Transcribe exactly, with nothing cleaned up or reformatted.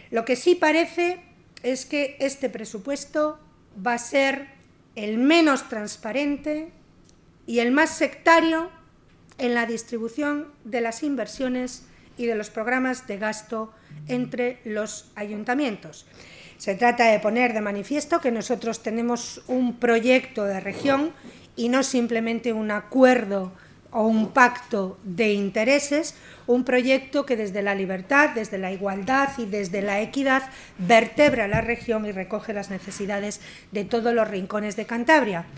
Lo que sí parece es que este presupuesto va a ser el menos transparente y el más sectario en la distribución de las inversiones y de los programas de gasto entre los ayuntamientos. Se trata de poner de manifiesto que nosotros tenemos un proyecto de región y no simplemente un acuerdo o un pacto de intereses, un proyecto que desde la libertad, desde la igualdad y desde la equidad vertebra la región y recoge las necesidades de todos los rincones de Cantabria.